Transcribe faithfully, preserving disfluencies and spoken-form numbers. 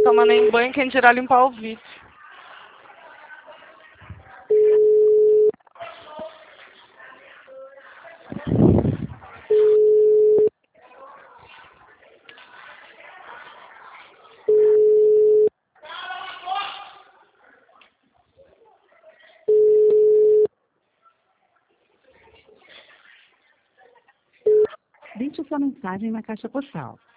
tomar nem banho, quem dirá limpar o vidro. Deixe sua mensagem na caixa postal.